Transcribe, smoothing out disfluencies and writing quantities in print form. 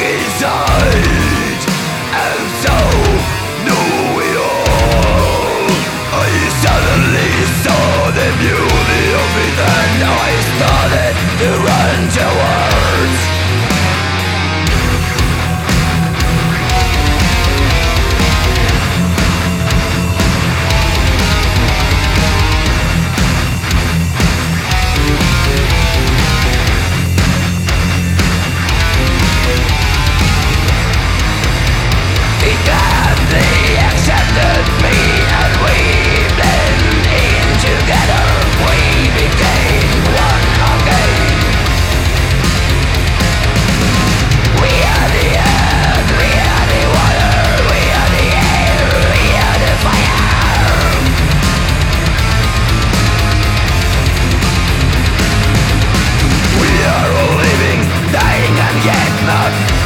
inside, and so knew it all. I suddenly saw the beauty of it, and I started to run towards. They accepted me and we blended in together. We became one again. We are the earth, we are the water, we are the air, we are the fire. We are all living, dying and yet not